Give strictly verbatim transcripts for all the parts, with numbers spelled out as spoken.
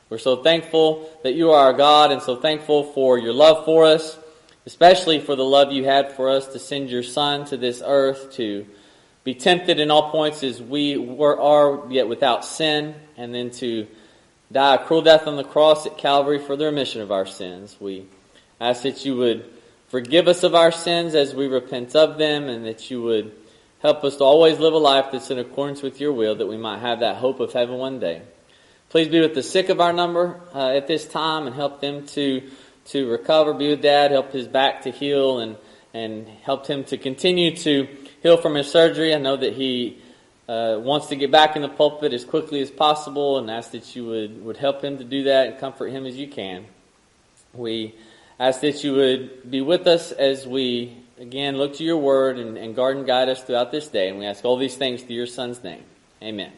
We're so thankful that you are our God, and so thankful for your love for us, especially for the love you had for us to send your Son to this earth to be tempted in all points as we were, are, yet without sin, and then to die a cruel death on the cross at Calvary for the remission of our sins. We ask that you would forgive us of our sins as we repent of them, and that you would help us to always live a life that's in accordance with your will, that we might have that hope of heaven one day. Please be with the sick of our number uh, at this time and help them to to recover. Be with Dad, help his back to heal, and, and help him to continue to heal from his surgery. I know that he uh, wants to get back in the pulpit as quickly as possible, and ask that you would, would help him to do that and comfort him as you can. We ask that you would be with us as we, again, look to your word and, and guard and guide us throughout this day. And we ask all these things through your Son's name. Amen.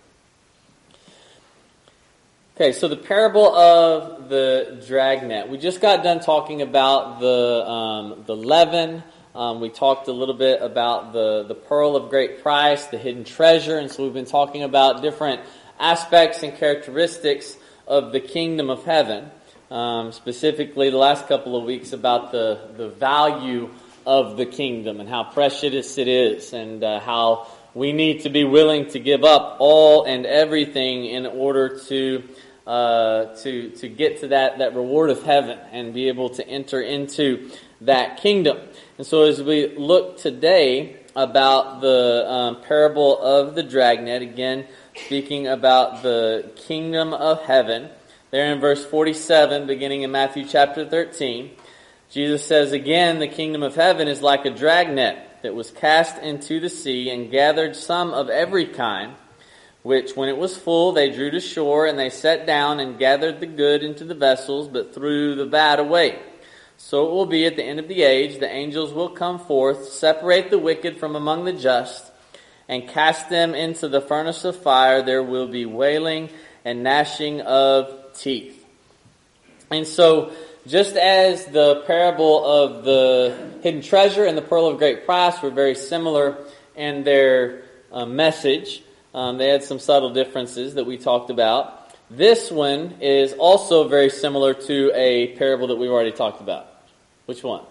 Okay, so the parable of the dragnet. We just got done talking about the um, the leaven. Um, we talked a little bit about the, the pearl of great price, the hidden treasure. And so we've been talking about different aspects and characteristics of the kingdom of heaven. Um, specifically, the last couple of weeks about the, the value of the kingdom and how precious it is, and uh, how we need to be willing to give up all and everything in order to uh, to to get to that, that reward of heaven and be able to enter into that kingdom. And so as we look today about the um, parable of the dragnet, again speaking about the kingdom of heaven, there in verse forty-seven, beginning in Matthew chapter thirteen, Jesus says, "Again, the kingdom of heaven is like a dragnet that was cast into the sea and gathered some of every kind, which when it was full they drew to shore, and they sat down and gathered the good into the vessels, but threw the bad away. So it will be at the end of the age, the angels will come forth, separate the wicked from among the just, and cast them into the furnace of fire. There will be wailing and gnashing of teeth." And so, just as the parable of the hidden treasure and the pearl of great price were very similar in their uh, message, um, they had some subtle differences that we talked about. This one is also very similar to a parable that we've already talked about. Which one?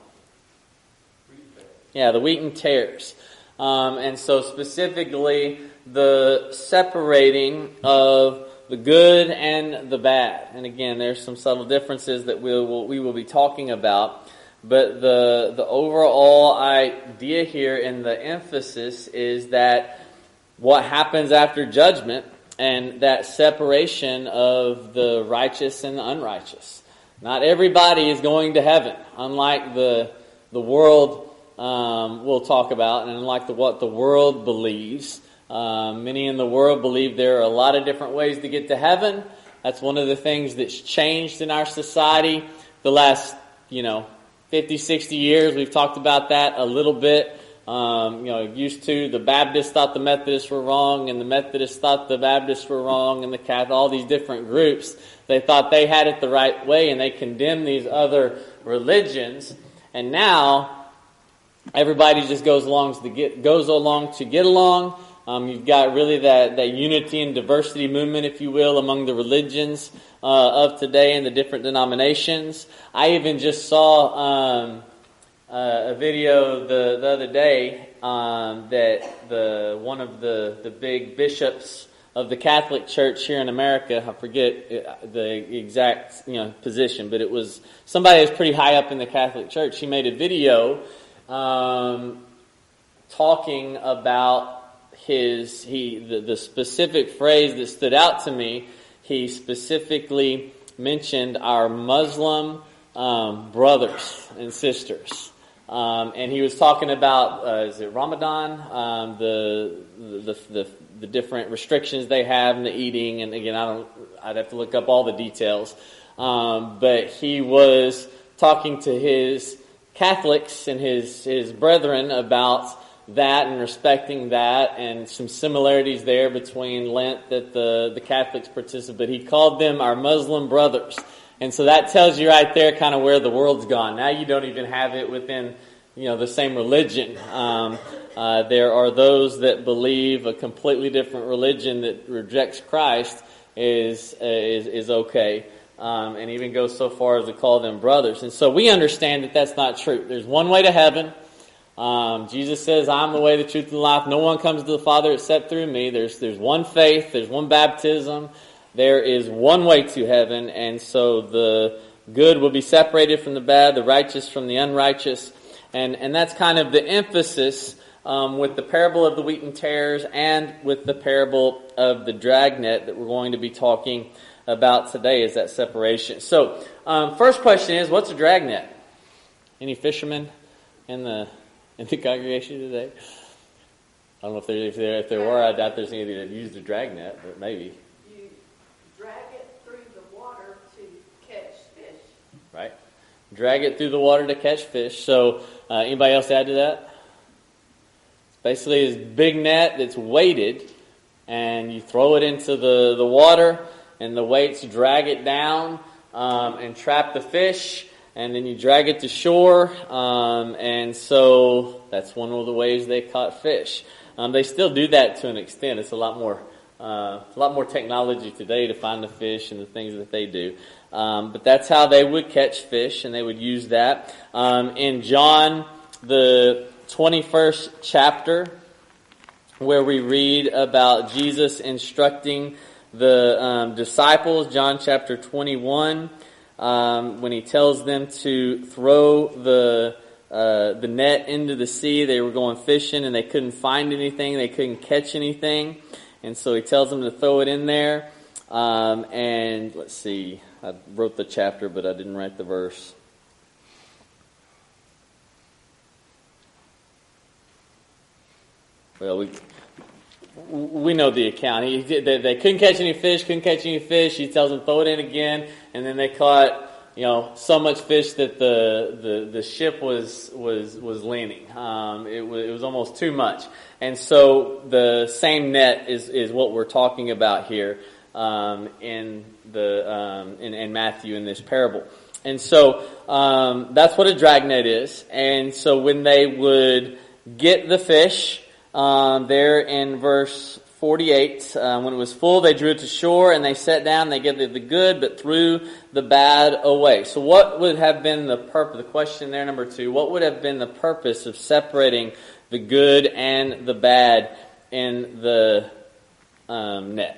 Yeah, the wheat and tares. Um, and so specifically, the separating of the good and the bad. And again, there's some subtle differences that we will, we will be talking about. But the the overall idea here and the emphasis is that what happens after judgment and that separation of the righteous and the unrighteous. Not everybody is going to heaven, unlike the the world um, we'll talk about, and unlike the, what the world believes. Um, many in the world believe there are a lot of different ways to get to heaven. That's one of the things that's changed in our society the last, you know, fifty, sixty years. We've talked about that a little bit. Um, you know, used to, the Baptists thought the Methodists were wrong, and the Methodists thought the Baptists were wrong, and the Catholic, all these different groups. They thought they had it the right way, and they condemned these other religions. And now, everybody just goes along to get goes along to get along. Um, you've got really that, that unity and diversity movement, if you will, among the religions uh, of today and the different denominations. I even just saw um, uh, a video the, the other day um, that the one of the, the big bishops of the Catholic Church here in America, I forget the exact you know position, but it was somebody that's pretty high up in the Catholic Church. He made a video um, talking about His he the, the specific phrase that stood out to me. He specifically mentioned our Muslim um, brothers and sisters, um, and he was talking about uh, is it Ramadan, um, the, the the the different restrictions they have in the eating, and again I don't I'd have to look up all the details, um, but he was talking to his Catholics and his his brethren about that and respecting that, and some similarities there between Lent that the, the Catholics participate. He called them our Muslim brothers. And so that tells you right there kind of where the world's gone. Now you don't even have it within, you know, the same religion. Um, uh, there are those that believe a completely different religion that rejects Christ, is is is okay, um, and even goes so far as to call them brothers. And so we understand that that's not true. There's one way to heaven. Um, Jesus says, "I'm the way, the truth, and the life. No one comes to the Father except through me." There's there's one faith. There's one baptism. There is one way to heaven, and so the good will be separated from the bad, the righteous from the unrighteous, and and that's kind of the emphasis um, with the parable of the wheat and tares and with the parable of the dragnet that we're going to be talking about today, is that separation. So, um, first question is, what's a dragnet? Any fishermen in the in the congregation today? I don't know if there if there if there were. I doubt there's anybody that used a dragnet, but maybe. Drag it through the water to catch fish. Right. Drag it through the water to catch fish. So, uh, anybody else add to that? It's basically this big net that's weighted, and you throw it into the, the water, and the weights drag it down um, and trap the fish, and then you drag it to shore, um, and so that's one of the ways they caught fish. Um, they still do that to an extent. It's a lot more Uh, a lot more technology today to find the fish and the things that they do. Um, but that's how they would catch fish, and they would use that. Um, in John, the twenty-first chapter, where we read about Jesus instructing the um, disciples, John chapter twenty-one, um, when he tells them to throw the uh, the net into the sea. They were going fishing, and they couldn't find anything. They couldn't catch anything. And so he tells them to throw it in there. Um, and let's see, I wrote the chapter, but I didn't write the verse. Well, we we know the account. He, they, they couldn't catch any fish, couldn't catch any fish. He tells them throw it in again, and then they caught, you know, so much fish that the the, the ship was was was leaning. Um, it was it was almost too much. And so the same net is, is what we're talking about here um, in the um, in, in Matthew in this parable. And so um, that's what a dragnet is. And so when they would get the fish, um, there in verse forty-eight, uh, when it was full, they drew it to shore, and they sat down. They gathered the good, but threw the bad away. So what would have been the purpose? The question there, number two. What would have been the purpose of separating the good and the bad in the um, net?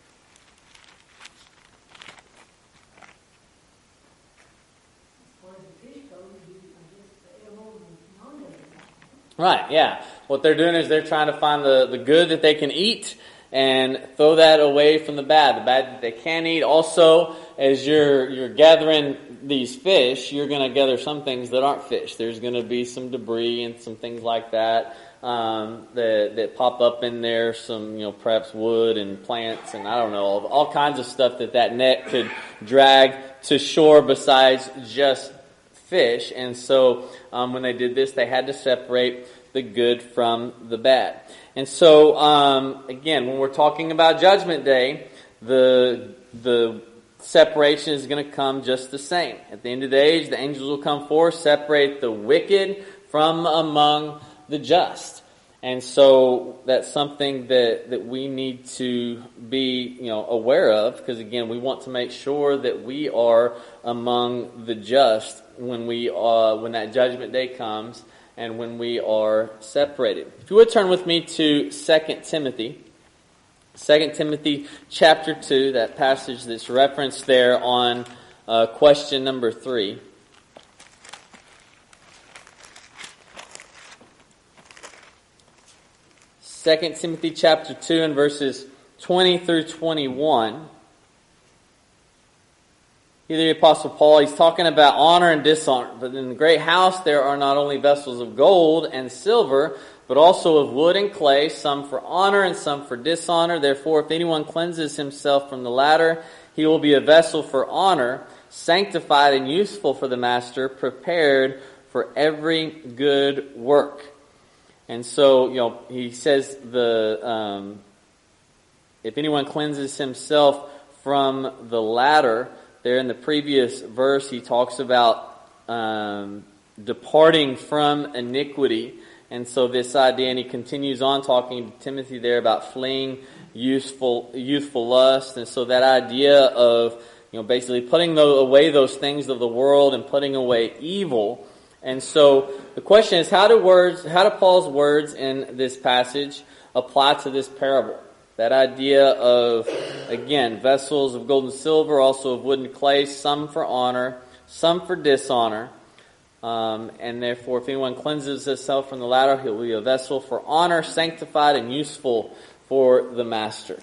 Right, yeah. What they're doing is they're trying to find the, the good that they can eat and throw that away from the bad, the bad that they can eat. Also, as you're you're gathering these fish, you're going to gather some things that aren't fish. There's going to be some debris and some things like that um, that that pop up in there. Some, you know, perhaps wood and plants and I don't know, all, all kinds of stuff that that net could drag to shore besides just fish. And so um, when they did this, they had to separate the good from the bad. And so, um, again, when we're talking about Judgment Day, the the separation is going to come just the same. At the end of the age, the angels will come forth, separate the wicked from among the just. And so that's something that, that we need to be, you know, aware of, because again, we want to make sure that we are among the just when we uh, when that Judgment Day comes. And when we are separated. If you would turn with me to Second Timothy. Second Timothy chapter two, that passage that's referenced there on uh, question number three. Second Timothy chapter two and verses twenty through twenty-one. Here the Apostle Paul, he's talking about honor and dishonor. But in the great house there are not only vessels of gold and silver, but also of wood and clay, some for honor and some for dishonor. Therefore, if anyone cleanses himself from the latter, he will be a vessel for honor, sanctified and useful for the master, prepared for every good work. And so, you know, he says the um, if anyone cleanses himself from the latter. There in the previous verse, he talks about um, departing from iniquity. And so this idea, and he continues on talking to Timothy there about fleeing youthful youthful lust. And so that idea of, you know, basically putting the, away those things of the world and putting away evil. And so the question is, how do words, how do Paul's words in this passage apply to this parable? That idea of, again, vessels of gold and silver, also of wood and clay, some for honor, some for dishonor. Um, and therefore, if anyone cleanses himself from the latter, he will be a vessel for honor, sanctified and useful for the master.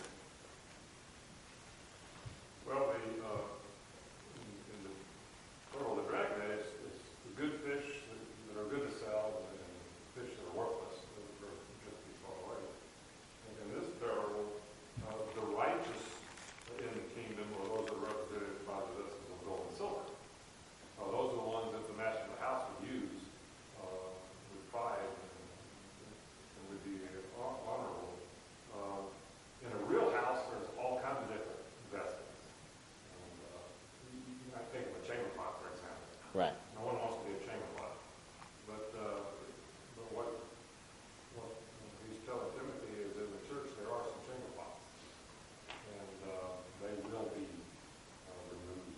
Well, the, uh, in the parable of the dragnet, it's, it's the good fish that, that are good to sell and fish that are worthless that are just be thrown away. And in this parable, uh, the righteous in the kingdom are those that are represented by the vessels of gold and silver. Uh, those are the ones that the master of the house would use uh, with pride and, and would be honorable. Uh, in a real house, there's all kinds of different vessels. And, uh, I think of a chamber pot, for example. Right. No one wants to be a chamber pot. But, uh, but what, what he's telling Timothy is in the church there are some chamber pots. And uh, they will be uh, removed.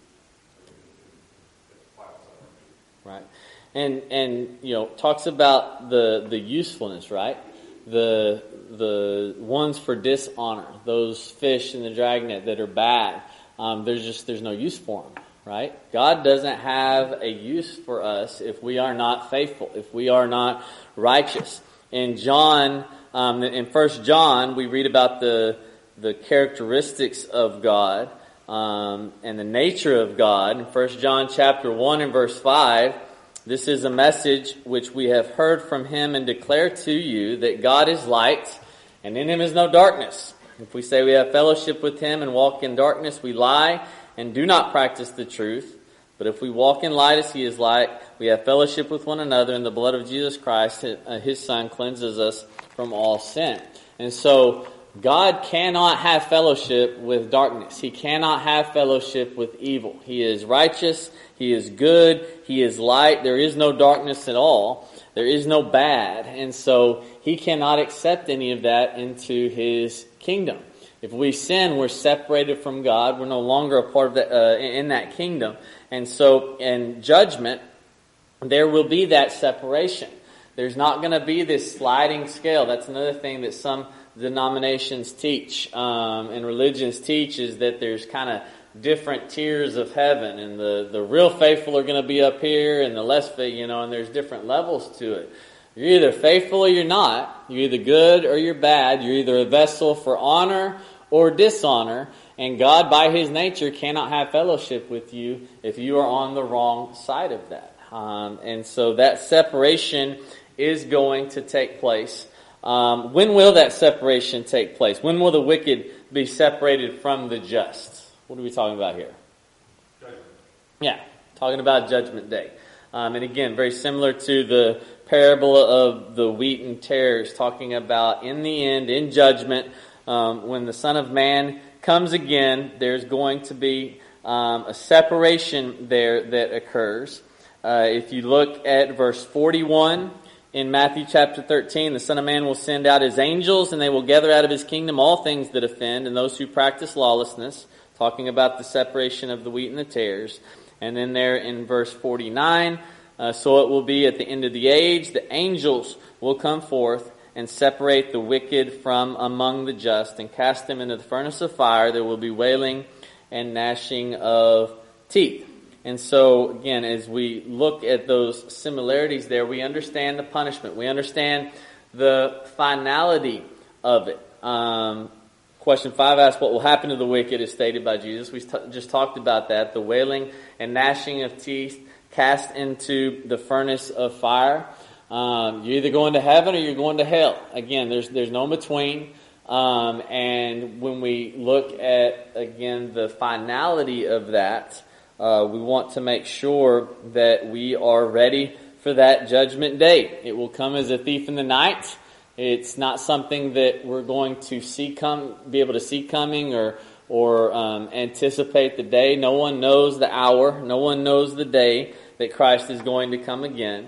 It's flat separation. Right. And, and, you know, talks about the, the usefulness, right? The, the ones for dishonor, those fish in the dragnet that are bad, um, there's just, there's no use for them, right? God doesn't have a use for us if we are not faithful, if we are not righteous. In John, um, in First John, we read about the, the characteristics of God, um, and the nature of God. In First John chapter one and verse five, this is a message which we have heard from him and declare to you, that God is light, and in him is no darkness. If we say we have fellowship with him and walk in darkness, we lie and do not practice the truth. But if we walk in light as he is light, we have fellowship with one another, and the blood of Jesus Christ, his Son, cleanses us from all sin. And so God cannot have fellowship with darkness. He cannot have fellowship with evil. He is righteous. He is good. He is light. There is no darkness at all. There is no bad. And so he cannot accept any of that into his kingdom. If we sin, we're separated from God. We're no longer a part of that, uh, in that kingdom. And so in judgment, there will be that separation. There's not going to be this sliding scale. That's another thing that some denominations teach, um, and religions teach, is that there's kind of different tiers of heaven, and the, the real faithful are going to be up here, and the less faithful, you know, and there's different levels to it. You're either faithful or you're not. You're either good or you're bad. You're either a vessel for honor or dishonor, and God, by his nature, cannot have fellowship with you if you are on the wrong side of that. Um, and so that separation is going to take place. Um, when will that separation take place? When will the wicked be separated from the just? What are we talking about here? Judgment. Yeah, talking about Judgment Day. Um, and again, very similar to the parable of the wheat and tares, talking about in the end, in judgment, um, when the Son of Man comes again, there's going to be um, a separation there that occurs. Uh, if you look at verse forty-one, in Matthew chapter thirteen, the Son of Man will send out his angels, and they will gather out of his kingdom all things that offend and those who practice lawlessness, talking about the separation of the wheat and the tares. And then there in verse forty-nine, uh, so it will be at the end of the age, the angels will come forth and separate the wicked from among the just and cast them into the furnace of fire. There will be wailing and gnashing of teeth. And so, again, as we look at those similarities there, we understand the punishment. We understand the finality of it. Um, question five asks, what will happen to the wicked is stated by Jesus. We t- just talked about that. The wailing and gnashing of teeth cast into the furnace of fire. Um, you're either going to heaven or you're going to hell. Again, there's there's no in between. Um, and when we look at, again, the finality of that, Uh, we want to make sure that we are ready for that judgment day. It will come as a thief in the night. It's not something that we're going to see come, be able to see coming or or um, anticipate the day. No one knows the hour. No one knows the day that Christ is going to come again.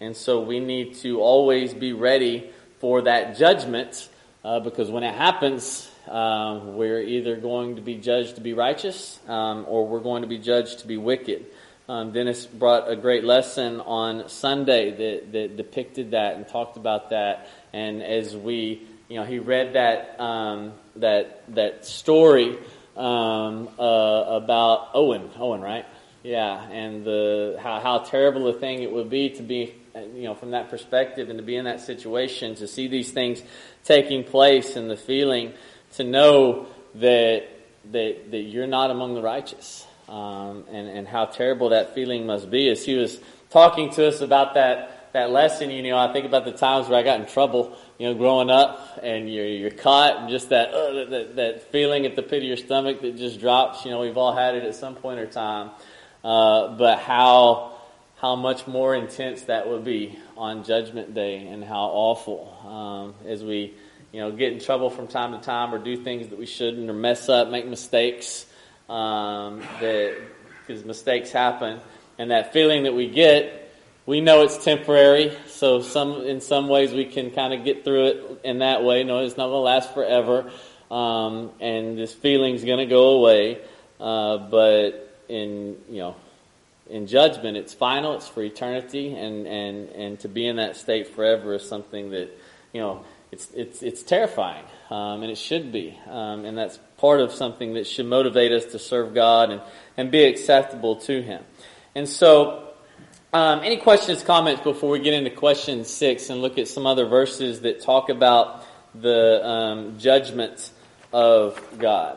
And so we need to always be ready for that judgment, uh, because when it happens, um, we're either going to be judged to be righteous, um, or we're going to be judged to be wicked. Um, Dennis brought a great lesson on Sunday that, that depicted that and talked about that. And as we, you know, he read that um, that that story um, uh, about Owen, Owen, right? Yeah, and the how how terrible a thing it would be to be, you know, from that perspective and to be in that situation, to see these things taking place, and the feeling to know that that that you're not among the righteous. Um, and, and how terrible that feeling must be. As he was talking to us about that, that lesson, you know, I think about the times where I got in trouble, you know, growing up, and you're, you're caught, and just that, uh, that, that feeling at the pit of your stomach that just drops. You know, we've all had it at some point or time. Uh, but how, how much more intense that would be on Judgment Day, and how awful, um, as we, you know, get in trouble from time to time, or do things that we shouldn't, or mess up, make mistakes. Um, that because mistakes happen, and that feeling that we get, we know it's temporary. So some in some ways we can kind of get through it in that way. No, it's not going to last forever, um, and this feeling's going to go away. Uh, but in you know, in judgment, it's final. It's for eternity, and and and to be in that state forever is something that, you know, it's it's it's terrifying, um, and it should be, um, and that's part of something that should motivate us to serve God and, and be acceptable to Him. And so, um, any questions, comments before we get into question six and look at some other verses that talk about the um, judgment of God?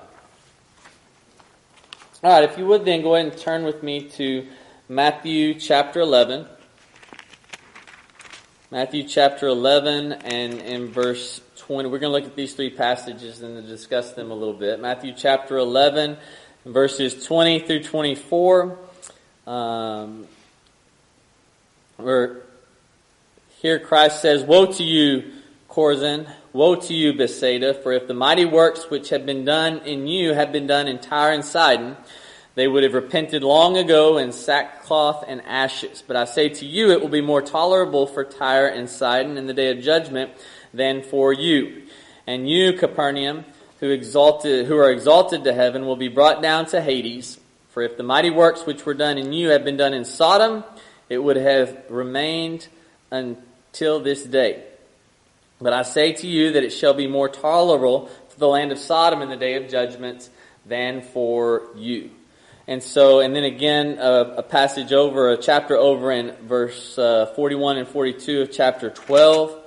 All right, if you would then go ahead and turn with me to Matthew chapter eleven. Matthew chapter eleven and in verse twenty. We're going to look at these three passages and discuss them a little bit. Matthew chapter eleven, verses twenty through twenty-four. Um, where here Christ says, "Woe to you, Chorazin! Woe to you, Bethsaida! For if the mighty works which have been done in you had been done in Tyre and Sidon, they would have repented long ago in sackcloth and ashes. But I say to you, it will be more tolerable for Tyre and Sidon in the day of judgment than for you. And you, Capernaum, who exalted, who are exalted to heaven, will be brought down to Hades. For if the mighty works which were done in you had been done in Sodom, it would have remained until this day. But I say to you that it shall be more tolerable for the land of Sodom in the day of judgment than for you." And so, and then again, a, a passage over, a chapter over in verse uh, forty-one and forty-two of chapter twelve.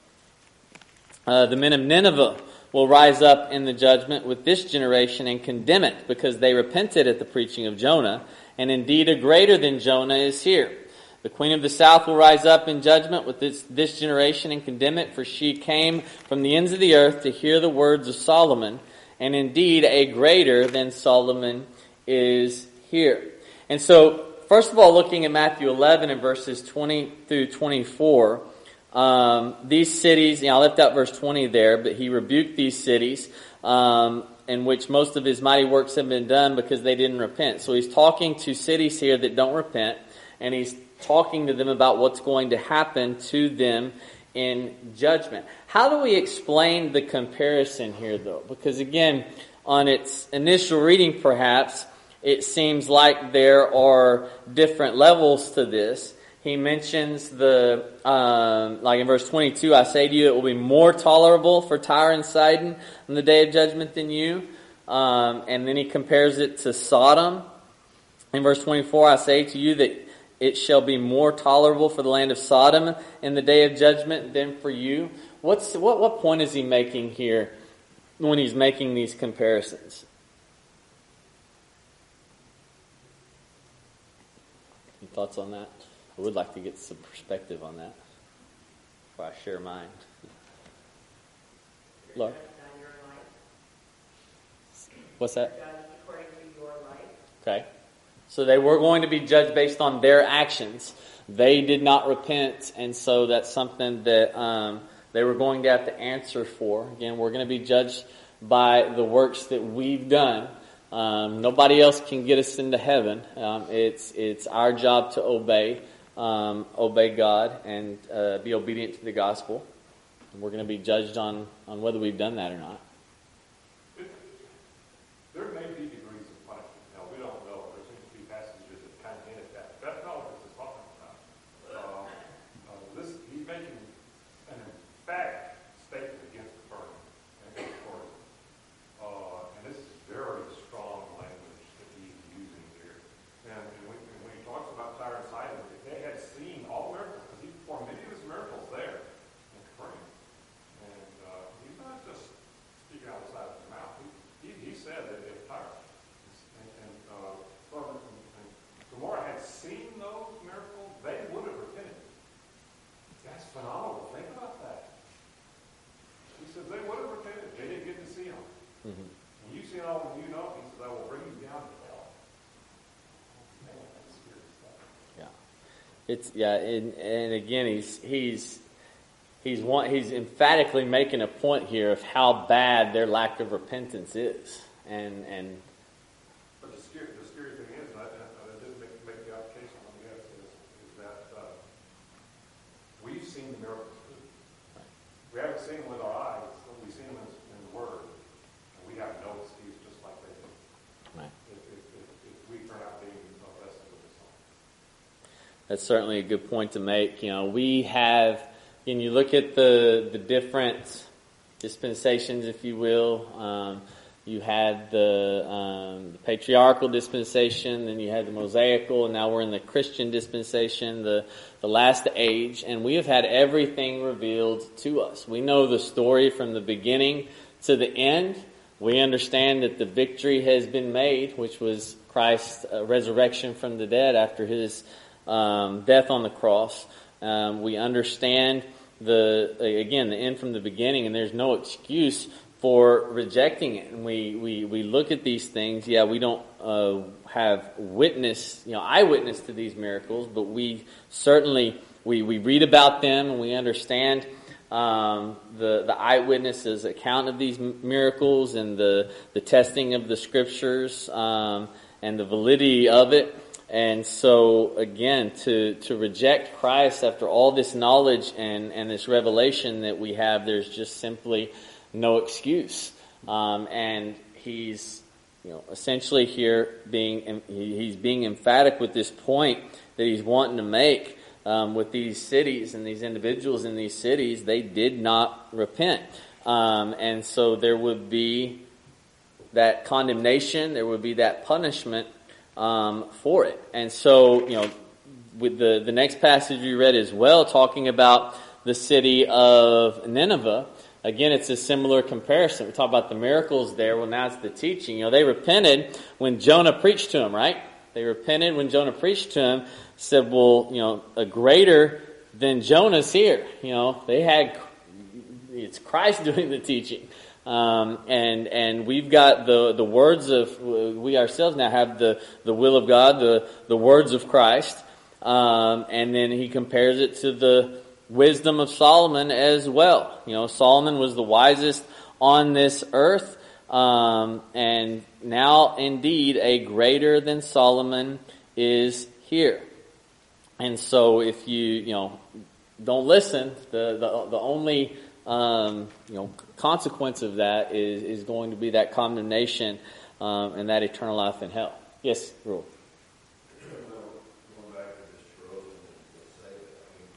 Uh, the men of Nineveh will rise up in the judgment with this generation and condemn it, because they repented at the preaching of Jonah, and indeed a greater than Jonah is here. The queen of the south will rise up in judgment with this, this generation and condemn it, for she came from the ends of the earth to hear the words of Solomon, and indeed a greater than Solomon is here. And so, first of all, looking at Matthew eleven and verses twenty through twenty-four, um, these cities, you know, I left out verse twenty there, but he rebuked these cities um, in which most of his mighty works have been done because they didn't repent. So he's talking to cities here that don't repent, and he's talking to them about what's going to happen to them in judgment. How do we explain the comparison here, though? Because again, on its initial reading, perhaps, it seems like there are different levels to this. He mentions the, um, like in verse twenty-two, I say to you, it will be more tolerable for Tyre and Sidon on the day of judgment than you. Um, and then he compares it to Sodom. In verse twenty-four, I say to you that it shall be more tolerable for the land of Sodom in the day of judgment than for you. What's what? What point is he making here when he's making these comparisons? Any thoughts on that? I would like to get some perspective on that before I share mine. Laura? What's that? Okay. So they were going to be judged based on their actions. They did not repent, and so that's something that um, they were going to have to answer for. Again, we're going to be judged by the works that we've done. Um, nobody else can get us into heaven. Um, it's it's our job to obey. um, obey God and uh, be obedient to the gospel. And we're going to be judged on, on whether we've done that or not. There may be degrees of punishment. Now, we don't know. There seems to be passages that kind of hint at that. That's not what this is talking about. Uh, uh, this, he's making an emphatic statement against Capernaum and against tourism. Uh, and this is very strong language that he's using here. And, and, when, and when he talks about Tyre and Sidon, if they had seen all miracles, because he performed many of his miracles there in Capernaum. And uh, he's not just speaking out the side of his mouth. He, he, he said that if Tyre and, and uh, Sodom and Gomorrah had seen those miracles, they would have repented. That's phenomenal. Think about that. He says they would have repented. They didn't get to see them. Mm-hmm. When you see all that you know, he says, I will bring you down to hell. Man, that's scary stuff. Yeah, it's yeah, and, and again, he's he's he's one, he's emphatically making a point here of how bad their lack of repentance is, and and But the scary, the scary thing is, and I, I didn't make, make the application on the is, is that uh, we've seen the miracles too. We haven't seen them with our eyes, but we've seen them in, in the Word. And we have no excuse, just like they do. Right. If, if, if, if we turn out being arrested with this song. That's certainly a good point to make. You know, we have, and you look at the the different dispensations, if you will. Um, you had the, um, the patriarchal dispensation, then you had the Mosaical, and now we're in the Christian dispensation, the the last age, and we have had everything revealed to us. We know the story from the beginning to the end. We understand that the victory has been made, which was Christ's uh, resurrection from the dead after his um, death on the cross. Um, we understand the again the end from the beginning, and there's no excuse for rejecting it. And we, we, we look at these things. Yeah, we don't uh, have witness, you know, eyewitness to these miracles, but we certainly we, we read about them and we understand um, the the eyewitnesses' account of these miracles and the the testing of the scriptures um, and the validity of it. And so, again, to, to reject Christ after all this knowledge and, and this revelation that we have, there's just simply no excuse. Um, and he's, you know, essentially here being, he's being emphatic with this point that he's wanting to make um, with these cities and these individuals in these cities. They did not repent. Um, and so there would be that condemnation, there would be that punishment Um, for it. And so, you know, with the, the next passage we read as well, talking about the city of Nineveh, again, it's a similar comparison. We talk about the miracles there. Well, now it's the teaching. You know, they repented when Jonah preached to them, right? They repented when Jonah preached to them, said, well, you know, a greater than Jonah's here. You know, they had, it's Christ doing the teaching. Um, and, and we've got the, the words of, we ourselves now have the, the will of God, the, the words of Christ. Um, and then he compares it to the wisdom of Solomon as well. You know, Solomon was the wisest on this earth. Um, and now indeed a greater than Solomon is here. And so if you, you know, don't listen, the, the, the only, Um, you know, consequence of that is, is going to be that condemnation um, and that eternal life in hell. Yes, Rule. Going back to this Jerusalem and Bethsaida, I mean,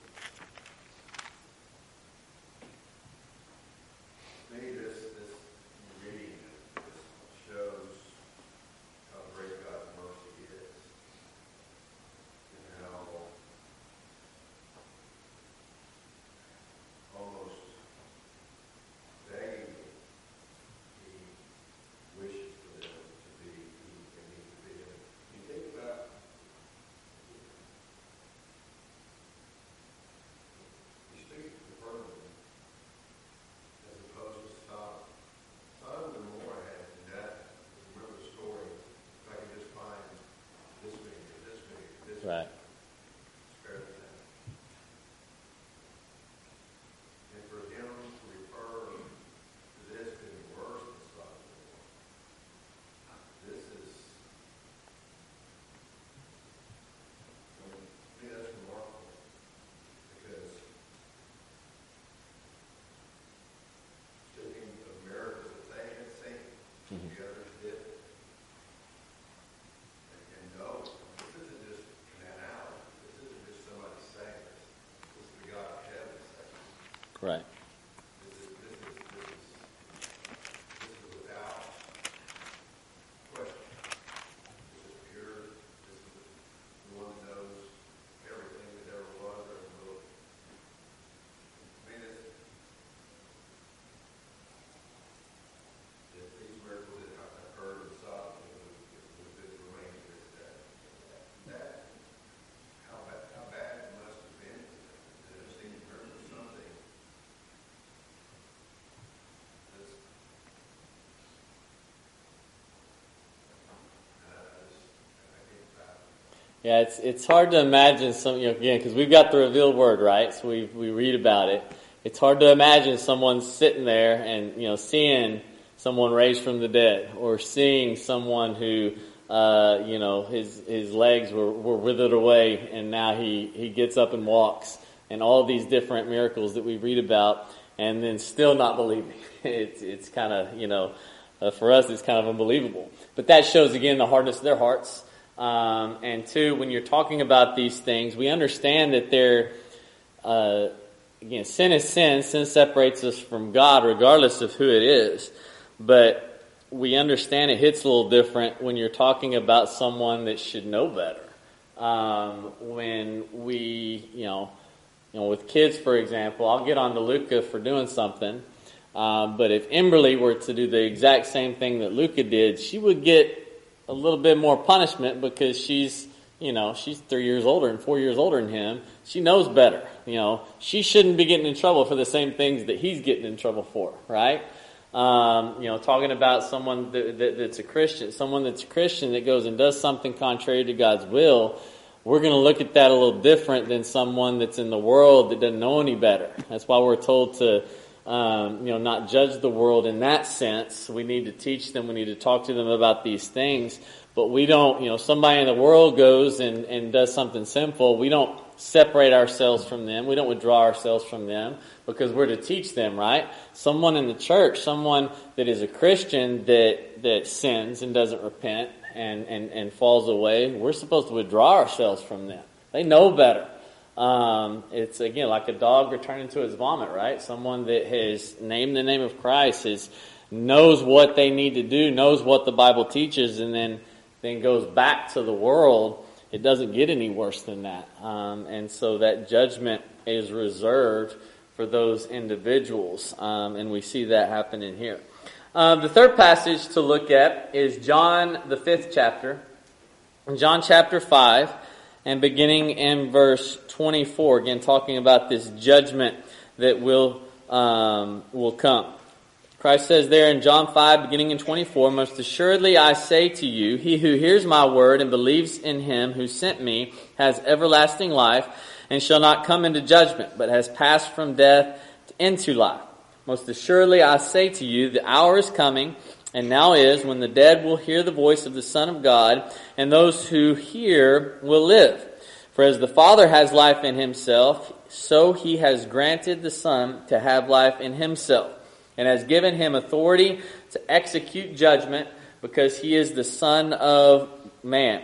maybe this this reading this shows how great God's mercy is, and how almost begging he wishes for them to be who they need to be. You think about he speaks to Capernaum as opposed to Sodom. Sodom and Gomorrah had that. Remember the story? If I could just find this many, or this many, or this many. Right. Spare the town. And for him to refer to this being worse than Sodom and Gomorrah, this is, I mean, to me that's remarkable. Right. This is, this is, this is, this is without question. This is pure. This is the one that knows everything that ever was or ever will. I mean, it's, if these miracles that I've heard and saw, with this remains to this day, that, how bad, how bad it must have been to them. They just seem to remember something. That's, and I just, I can't fathom. Yeah, it's it's hard to imagine some, you know, again, because we've got the revealed word, right? So we we read about it. It's hard to imagine someone sitting there and, you know, seeing someone raised from the dead, or seeing someone who, uh, you know, his his legs were, were withered away, and now he, he gets up and walks, and all these different miracles that we read about, and then still not believing. It's it's kind of, you know, uh, for us, it's kind of unbelievable. But that shows, again, the hardness of their hearts. Um, and two, when you're talking about these things, we understand that they're, uh, again, sin is sin. Sin separates us from God regardless of who it is. But we understand it hits a little different when you're talking about someone that should know better. Um, when we, you know, you know, with kids, for example, I'll get on to Luca for doing something. Um, but if Emberly were to do the exact same thing that Luca did, she would get a little bit more punishment because she's, you know, she's three years older and four years older than him. She knows better. You know, she shouldn't be getting in trouble for the same things that he's getting in trouble for, right? Um, you know, talking about someone that, that, that's a Christian, someone that's a Christian that goes and does something contrary to God's will, we're going to look at that a little different than someone that's in the world that doesn't know any better. That's why we're told to, um, you know, not judge the world in that sense. We need to teach them. We need to talk to them about these things. But we don't, you know, somebody in the world goes and, and does something sinful. We don't separate ourselves from them. We don't withdraw ourselves from them because we're to teach them, right? Someone in the church, someone that is a Christian that, that sins and doesn't repent and, and, and falls away, we're supposed to withdraw ourselves from them. They know better. Um, it's, again, like a dog returning to its vomit, right? Someone that has named the name of Christ, is knows what they need to do, knows what the Bible teaches, and then, then goes back to the world. It doesn't get any worse than that. Um, and so that judgment is reserved for those individuals. Um, and we see that happening here. Um, the third passage to look at is John, the fifth chapter. John chapter five, and beginning in verse twenty-four. Again, talking about this judgment that will, um, will come. Christ says there in John five, beginning in twenty-four, "Most assuredly I say to you, he who hears my word and believes in him who sent me has everlasting life, and shall not come into judgment, but has passed from death into life. Most assuredly I say to you, the hour is coming, and now is, when the dead will hear the voice of the Son of God, and those who hear will live. For as the Father has life in himself, so he has granted the Son to have life in himself, and has given him authority to execute judgment, because he is the Son of Man.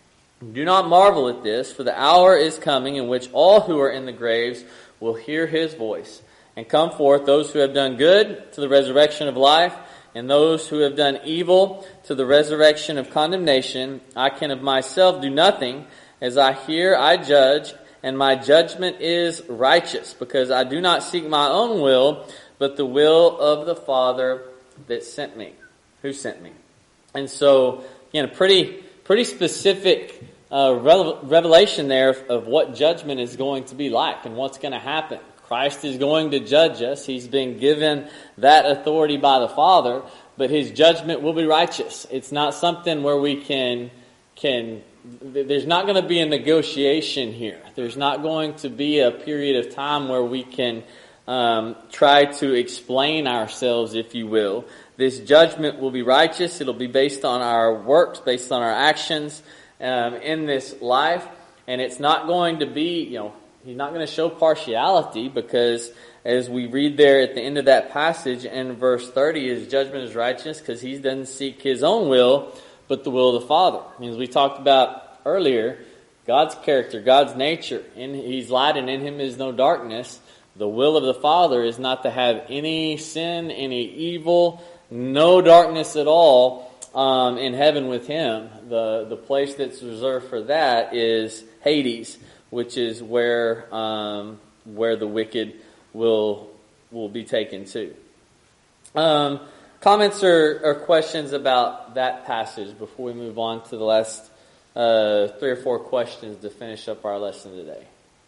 Do not marvel at this, for the hour is coming in which all who are in the graves will hear his voice, and come forth, those who have done good to the resurrection of life, and those who have done evil to the resurrection of condemnation. I can of myself do nothing. As I hear, I judge, and my judgment is righteous, because I do not seek my own will, but the will of the Father that sent me, who sent me." And so, again, a pretty, pretty specific uh, revelation there of, of what judgment is going to be like and what's going to happen. Christ is going to judge us. He's been given that authority by the Father, but his judgment will be righteous. It's not something where we can, can, there's not going to be a negotiation here. There's not going to be a period of time where we can um, try to explain ourselves, if you will. This judgment will be righteous. It'll be based on our works, based on our actions um, in this life. And it's not going to be, you know, he's not going to show partiality, because as we read there at the end of that passage in verse thirty, his judgment is righteous because he doesn't seek his own will, but the will of the Father. And as we talked about earlier, God's character, God's nature, and he's light and in him is no darkness. The will of the Father is not to have any sin, any evil, no darkness at all um, in heaven with Him. The the place that's reserved for that is Hades, which is where um, where the wicked will will be taken to. Um, comments or, or questions about that passage before we move on to the last uh, three or four questions to finish up our lesson today.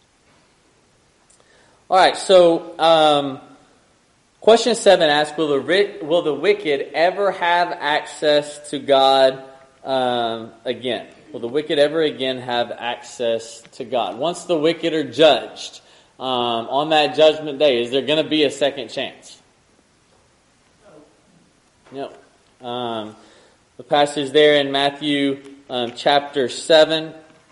All right, so um, question seven asks, will the, will the wicked ever have access to God um, again? Will the wicked ever again have access to God? Once the wicked are judged um, on that judgment day, is there going to be a second chance? No. Um, the passage there in Matthew um, chapter seven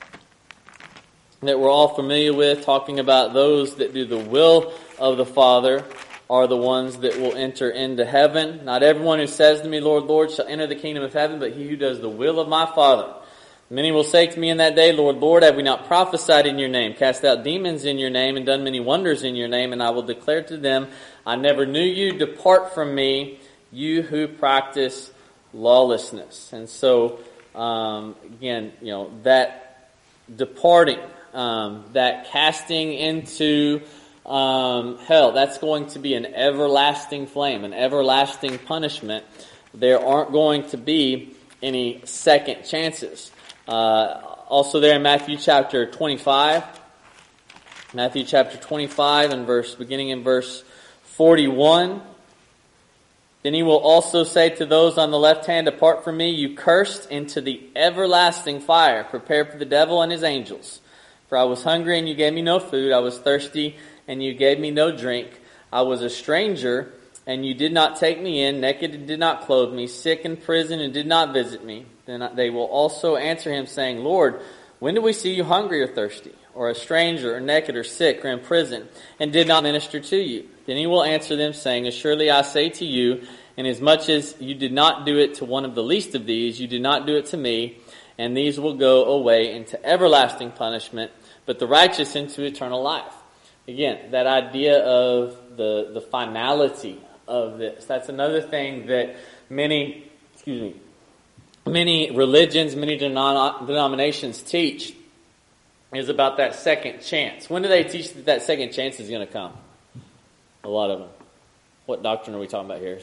that we're all familiar with, talking about those that do the will of the Father are the ones that will enter into heaven. Not everyone who says to me, Lord, Lord, shall enter the kingdom of heaven, but he who does the will of my Father. Many will say to me in that day, Lord, Lord, have we not prophesied in your name, cast out demons in your name, and done many wonders in your name? And I will declare to them, I never knew you. Depart from me, you who practice lawlessness. And so, um, again, you know, that departing, um, that casting into um, hell, that's going to be an everlasting flame, an everlasting punishment. There aren't going to be any second chances. Uh, also there in Matthew chapter twenty-five, Matthew chapter twenty-five and verse, beginning in verse forty-one. Then he will also say to those on the left hand, depart from me, you cursed, into the everlasting fire, prepared for the devil and his angels. For I was hungry, and you gave me no food. I was thirsty, and you gave me no drink. I was a stranger, and you did not take me in, naked and did not clothe me, sick in prison and did not visit me. Then they will also answer him, saying, Lord, when did we see you hungry or thirsty, or a stranger, or naked, or sick, or in prison, and did not minister to you? Then he will answer them, saying, Assuredly I say to you, inasmuch as you did not do it to one of the least of these, you did not do it to me, and these will go away into everlasting punishment, but the righteous into eternal life. Again, that idea of the, the finality of this. That's another thing that many, excuse me, many religions, many denom- denominations teach, is about that second chance. When do they teach that that second chance is going to come? A lot of them. What doctrine are we talking about here?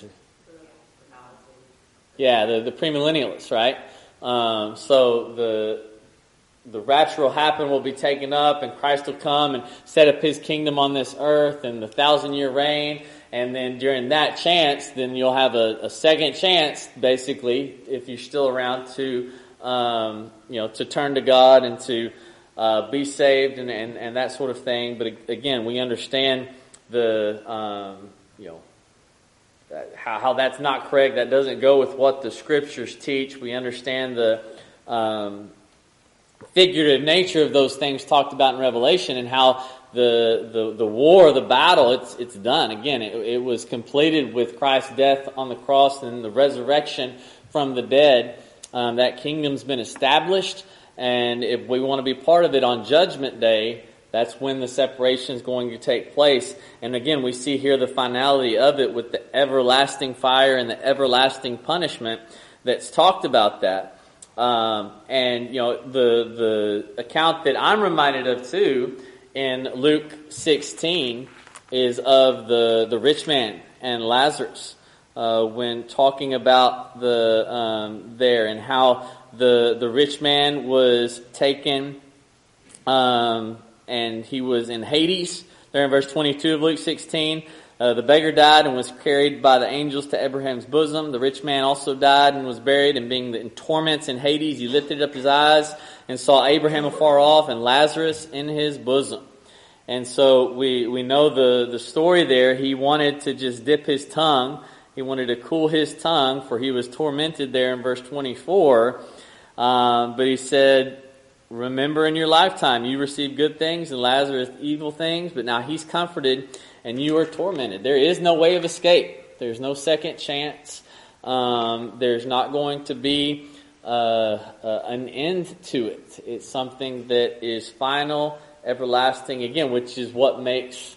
Yeah, the, the premillennialists, right? Um, so the the rapture will happen, will be taken up, and Christ will come and set up His kingdom on this earth, and the thousand year reign. And then during that chance, then you'll have a, a second chance, basically, if you're still around, to um, you know to turn to God and to uh, be saved and, and and that sort of thing. But again, we understand the um, you know. How, how that's not correct. That doesn't go with what the Scriptures teach. We understand the um, figurative nature of those things talked about in Revelation, and how the the, the war, the battle, it's it's done. Again, it, it was completed with Christ's death on the cross and the resurrection from the dead. Um, that kingdom's been established, and if we want to be part of it on Judgment Day, that's when the separation is going to take place. And again, we see here the finality of it with the everlasting fire and the everlasting punishment that's talked about that. Um, and, you know, the the account that I'm reminded of, too, in Luke sixteen is of the, the rich man and Lazarus. Uh, when talking about the um, there and how the, the rich man was taken... Um, and he was in Hades. There in verse twenty-two of Luke sixteen, uh, the beggar died and was carried by the angels to Abraham's bosom. The rich man also died and was buried, and being in torments in Hades, he lifted up his eyes and saw Abraham afar off and Lazarus in his bosom. And so we, we know the, the story there. He wanted to just dip his tongue. He wanted to cool his tongue, for he was tormented there in verse twenty-four. Um, but he said, remember in your lifetime you received good things and Lazarus evil things, but now he's comforted and you are tormented. There is no way of escape. There's no second chance. Um, there's not going to be uh, uh, an end to it. It's something that is final, everlasting, again, which is what makes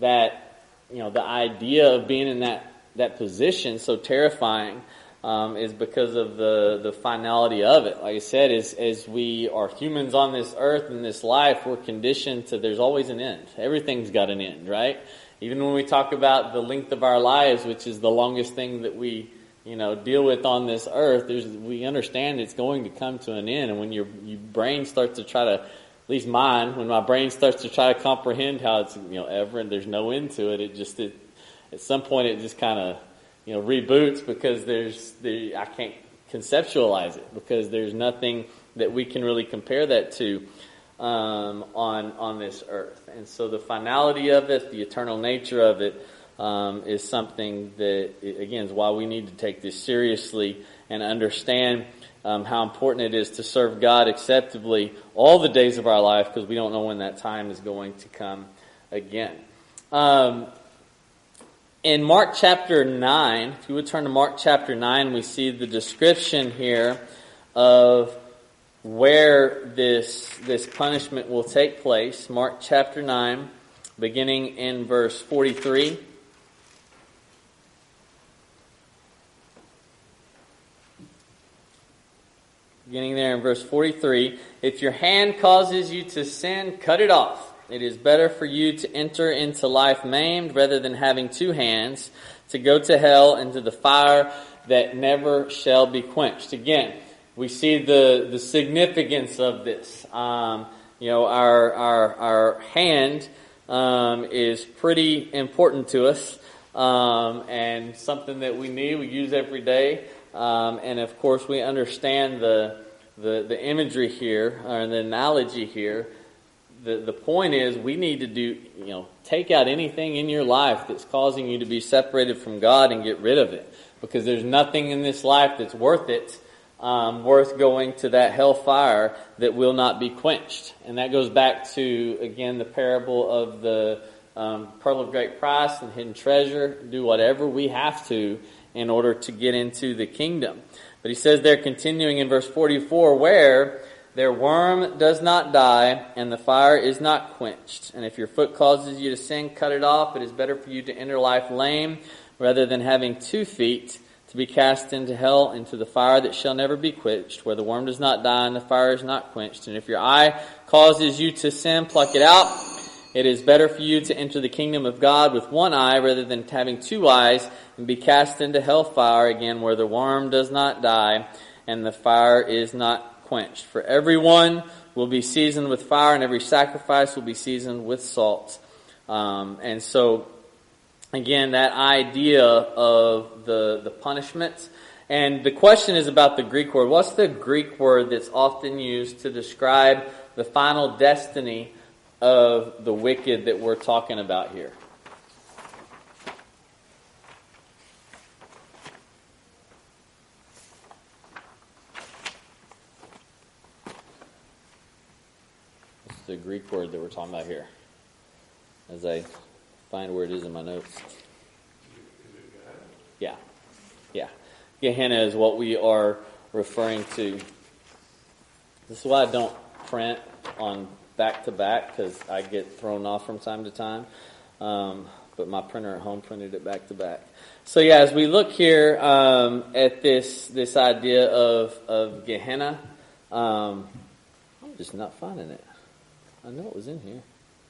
that, you know, the idea of being in that, that position so terrifying um, is because of the, the finality of it. Like I said, as, as we are humans on this earth and this life, we're conditioned to there's always an end. Everything's got an end, right? Even when we talk about the length of our lives, which is the longest thing that we, you know, deal with on this earth, there's, we understand it's going to come to an end. And when your, your brain starts to try to, at least mine, when my brain starts to try to comprehend how it's, you know, ever and there's no end to it, it just, it, at some point it just kind of, you know, reboots because there's, there, I can't conceptualize it because there's nothing that we can really compare that to um, on on this earth. And so the finality of it, the eternal nature of it, um, is something that, again, is why we need to take this seriously and understand um, how important it is to serve God acceptably all the days of our life, because we don't know when that time is going to come again. Um, In Mark chapter nine, if you would turn to Mark chapter nine, we see the description here of where this this punishment will take place. Mark chapter nine, beginning in verse forty-three. Beginning there in verse forty-three, if your hand causes you to sin, cut it off. It is better for you to enter into life maimed rather than having two hands, to go to hell into the fire that never shall be quenched. Again, we see the, the significance of this. Um, you know, our our our hand um, is pretty important to us, um, and something that we need, we use every day. Um, and of course, we understand the the the imagery here, or the analogy here. The the point is, we need to do, you know, take out anything in your life that's causing you to be separated from God and get rid of it. Because there's nothing in this life that's worth it, um, worth going to that hellfire that will not be quenched. And that goes back to, again, the parable of the um, pearl of great price and hidden treasure. Do whatever we have to in order to get into the kingdom. But he says there, continuing in verse forty-four, where their worm does not die, and the fire is not quenched. And if your foot causes you to sin, cut it off. It is better for you to enter life lame, rather than having two feet, to be cast into hell, into the fire that shall never be quenched, where the worm does not die, and the fire is not quenched. And if your eye causes you to sin, pluck it out. It is better for you to enter the kingdom of God with one eye, rather than having two eyes, and be cast into hellfire, again, where the worm does not die, and the fire is not quenched. For everyone will be seasoned with fire, and every sacrifice will be seasoned with salt. Um, and so, again, that idea of the, the punishments. And the question is about the Greek word. What's the Greek word that's often used to describe the final destiny of the wicked that we're talking about here? The Greek word that we're talking about here, as I find where it is in my notes. Yeah, yeah. Gehenna is what we are referring to. This is why I don't print on back to back, because I get thrown off from time to time. Um, but my printer at home printed it back to back. So yeah, as we look here um, at this this idea of of Gehenna, um, I'm just not finding it. I know it was in here.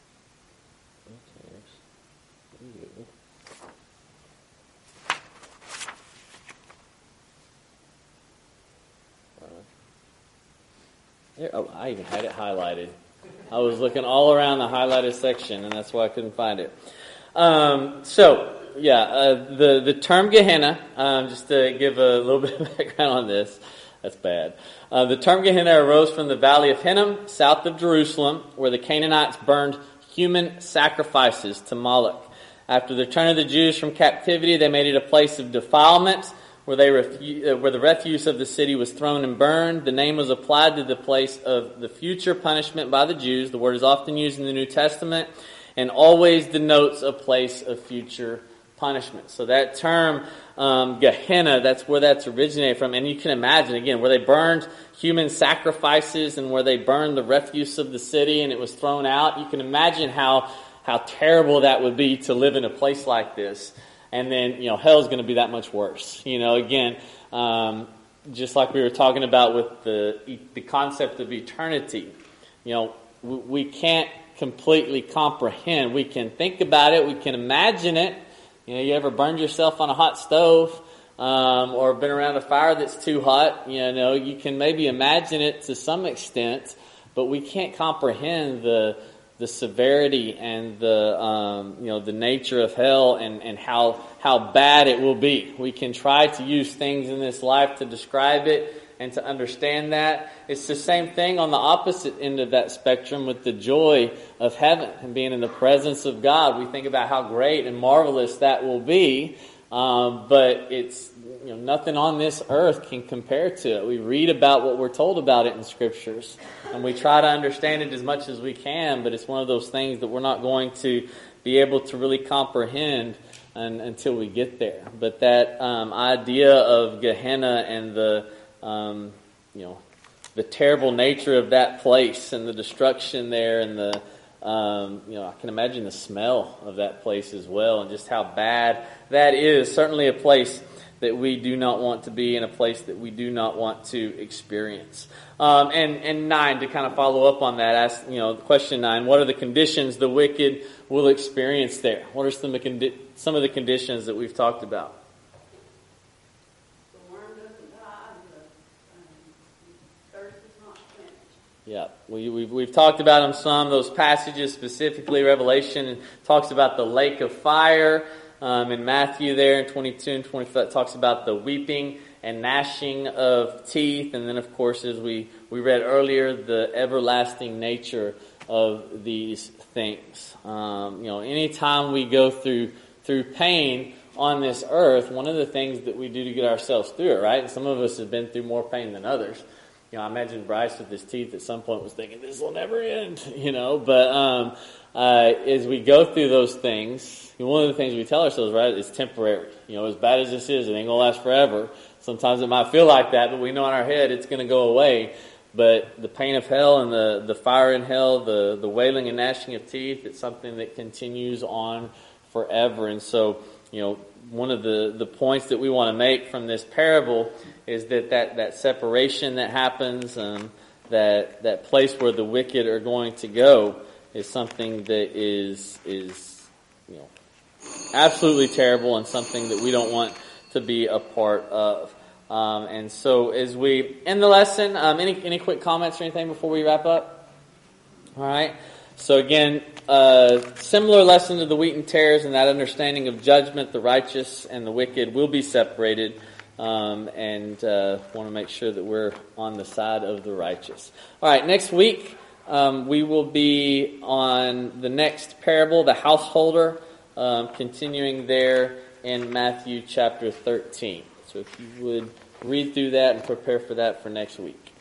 There, oh, I even had it highlighted. I was looking all around the highlighted section, and that's why I couldn't find it. Um, so, yeah, uh, the, the term Gehenna, um, just to give a little bit of background on this, that's bad. Uh, the term Gehenna arose from the valley of Hinnom, south of Jerusalem, where the Canaanites burned human sacrifices to Moloch. After the return of the Jews from captivity, they made it a place of defilement, where they refu- uh, where the refuse of the city was thrown and burned. The name was applied to the place of the future punishment by the Jews. The word is often used in the New Testament and always denotes a place of future punishment. So that term, um, Gehenna, that's where that's originated from. And you can imagine, again, where they burned human sacrifices and where they burned the refuse of the city and it was thrown out. You can imagine how how terrible that would be to live in a place like this. And then, you know, hell's going to be that much worse. You know, again, um, just like we were talking about with the the concept of eternity, you know, we, we can't completely comprehend. We can think about it. We can imagine it. You know, you ever burned yourself on a hot stove um, or been around a fire that's too hot? You know, you can maybe imagine it to some extent, but we can't comprehend the the severity and the um, you know the nature of hell and, and how how bad it will be. We can try to use things in this life to describe it and to understand that. It's the same thing on the opposite end of that spectrum with the joy of heaven and being in the presence of God. We think about how great and marvelous that will be, um, but it's you know nothing on this earth can compare to it. We read about what we're told about it in scriptures, and we try to understand it as much as we can, but it's one of those things that we're not going to be able to really comprehend un, until we get there. But that um, idea of Gehenna and the Um, you know, the terrible nature of that place and the destruction there and the, um, you know, I can imagine the smell of that place as well and just how bad that is. Certainly a place that we do not want to be and a place that we do not want to experience. Um, and, and nine, to kind of follow up on that, ask, you know, question nine, what are the conditions the wicked will experience there? What are some of the, condi- some of the conditions that we've talked about? Yeah, we, we've, we've talked about them some. Those passages specifically, Revelation talks about the lake of fire. Um, in Matthew there in twenty-two and twenty-five, it talks about the weeping and gnashing of teeth. And then, of course, as we, we read earlier, the everlasting nature of these things. Um, you know, anytime we go through through pain on this earth, one of the things that we do to get ourselves through it, right? And some of us have been through more pain than others. You know, I imagine Bryce with his teeth at some point was thinking, this will never end, you know. But um, uh, as we go through those things, one of the things we tell ourselves, right, is temporary. You know, as bad as this is, it ain't going to last forever. Sometimes it might feel like that, but we know in our head it's going to go away. But the pain of hell and the, the fire in hell, the, the wailing and gnashing of teeth, it's something that continues on forever. And so, you know, one of the, the points that we want to make from this parable is that that, that separation that happens, um, that that place where the wicked are going to go is something that is is you know absolutely terrible and something that we don't want to be a part of. Um, and so as we end the lesson, um, any any quick comments or anything before we wrap up? All right. So again, uh, similar lesson to the wheat and tares and that understanding of judgment, the righteous and the wicked will be separated. Um, and uh, want to make sure that we're on the side of the righteous. All right, next week um, we will be on the next parable, the householder, um, continuing there in Matthew chapter thirteen. So if you would read through that and prepare for that for next week.